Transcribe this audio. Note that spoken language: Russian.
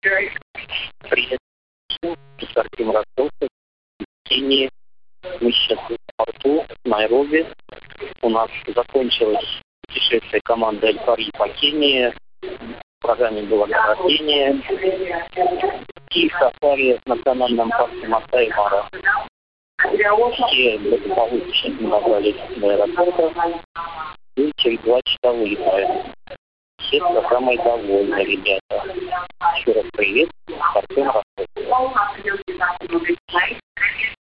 Привет, это Артем Ростов, Кении. Мы сейчас в порту Найроби. У нас закончилось путешествие команды Аль-Фари по Кении. В программе было награждение и сафари в национальном парке Масаи Мара. Все благополучно добрались до аэропорта и через 2 часа вылетаем. Все с программой довольны, ребята. Еще раз привет, Артем Ростов.